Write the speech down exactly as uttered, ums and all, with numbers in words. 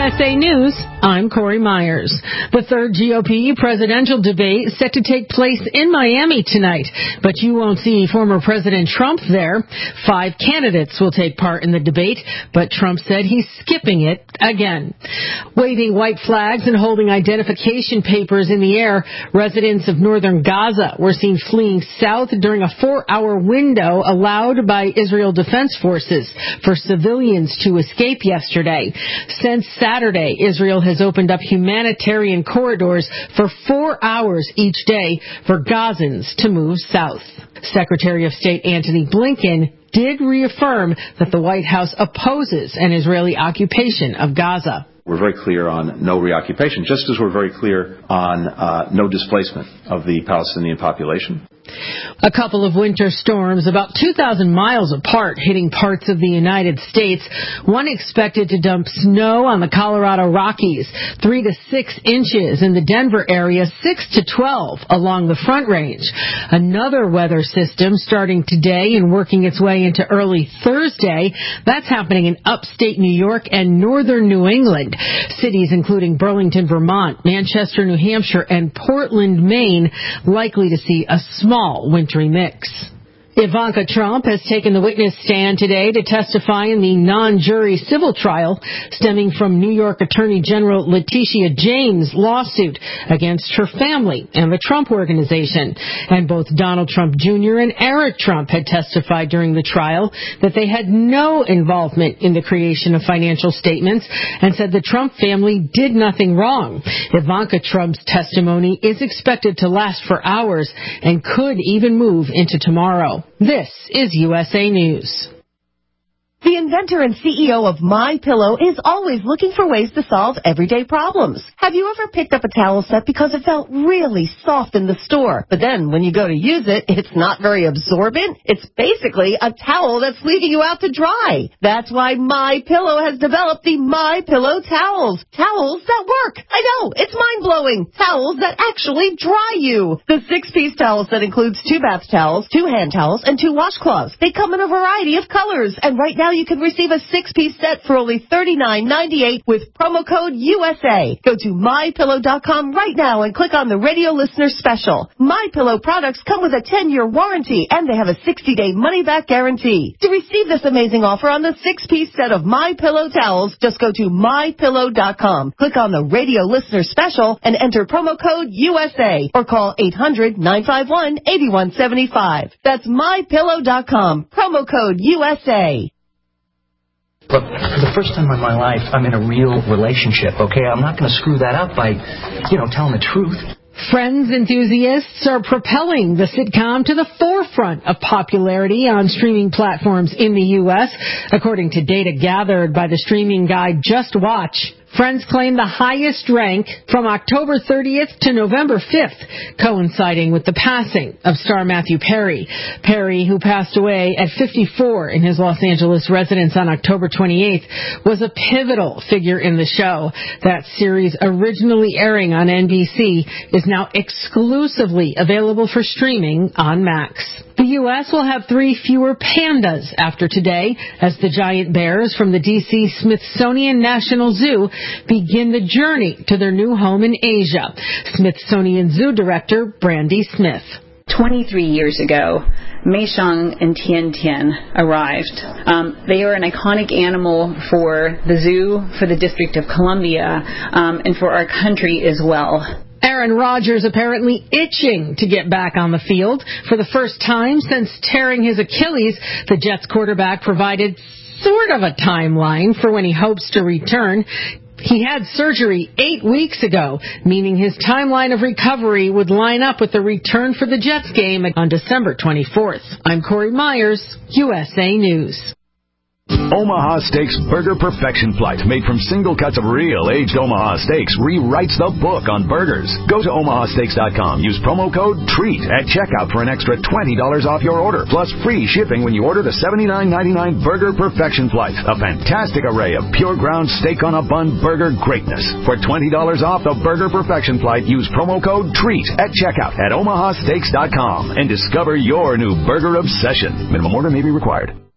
S A News, I'm Corey Myers. The third G O P presidential debate set to take place in Miami tonight, but you won't see former President Trump there. Five candidates will take part in the debate, but Trump said he's skipping it again. Waving white flags and holding identification papers in the air, residents of northern Gaza were seen fleeing south during a four-hour window allowed by Israel Defense Forces for civilians to escape yesterday. Since Saturday, Israel has opened up humanitarian corridors for four hours each day for Gazans to move south. Secretary of State Antony Blinken did reaffirm that the White House opposes an Israeli occupation of Gaza. We're very clear on no reoccupation, just as we're very clear on uh, no displacement of the Palestinian population. A couple of winter storms about two thousand miles apart hitting parts of the United States. One expected to dump snow on the Colorado Rockies, three to six inches in the Denver area, six to twelve along the Front Range. Another weather system starting today and working its way into early Thursday. That's happening in upstate New York and northern New England. Cities including Burlington, Vermont, Manchester, New Hampshire, and Portland, Maine, likely to see a small Small wintry mix. Ivanka Trump has taken the witness stand today to testify in the non-jury civil trial stemming from New York Attorney General Letitia James' lawsuit against her family and the Trump Organization. And both Donald Trump Junior and Eric Trump had testified during the trial that they had no involvement in the creation of financial statements and said the Trump family did nothing wrong. Ivanka Trump's testimony is expected to last for hours and could even move into tomorrow. This is U S A News. The inventor and C E O of MyPillow is always looking for ways to solve everyday problems. Have you ever picked up a towel set because it felt really soft in the store, but then when you go to use it, it's not very absorbent? It's basically a towel that's leaving you out to dry. That's why MyPillow has developed the MyPillow towels. Towels that work. I know, it's mind-blowing. Towels that actually dry you. The six-piece towel set includes two bath towels, two hand towels, and two washcloths. They come in a variety of colors, and right now you can receive a six-piece set for only thirty-nine ninety-eight with promo code U S A. Go to my pillow dot com right now and click on the radio listener special. MyPillow products come with a ten-year warranty, and they have a sixty-day money-back guarantee. To receive this amazing offer on the six-piece set of MyPillow towels, just go to my pillow dot com, click on the radio listener special, and enter promo code U S A, or call eight hundred nine five one eight one seven five. That's my pillow dot com, promo code U S A. Look, for the first time in my life, I'm in a real relationship, okay? I'm not going to screw that up by, you know, telling the truth. Friends enthusiasts are propelling the sitcom to the forefront of popularity on streaming platforms in the U S, according to data gathered by the streaming guide Just Watch. Friends claim the highest rank from October thirtieth to November fifth, coinciding with the passing of star Matthew Perry. Perry, who passed away at fifty-four in his Los Angeles residence on October twenty-eighth, was a pivotal figure in the show. That series, originally airing on N B C, is now exclusively available for streaming on Max. The U S will have three fewer pandas after today as the giant bears from the D C Smithsonian National Zoo begin the journey to their new home in Asia. Smithsonian Zoo Director Brandy Smith. twenty-three years ago, Meishang and Tian Tian arrived. Um, they are an iconic animal for the zoo, for the District of Columbia, um, and for our country as well. Aaron Rodgers apparently itching to get back on the field. For the first time since tearing his Achilles, the Jets quarterback provided sort of a timeline for when he hopes to return. He had surgery eight weeks ago, meaning his timeline of recovery would line up with the return for the Jets game on December twenty-fourth. I'm Corey Myers, U S A News. Omaha Steaks Burger Perfection Flight, made from single cuts of real aged Omaha steaks, rewrites the book on burgers. Go to omaha steaks dot com. Use promo code TREAT at checkout for an extra twenty dollars off your order, plus free shipping when you order the seventy-nine ninety-nine Burger Perfection Flight, a fantastic array of pure ground steak on a bun burger greatness. For twenty dollars off the Burger Perfection Flight, use promo code TREAT at checkout at omaha steaks dot com and discover your new burger obsession. Minimum order may be required.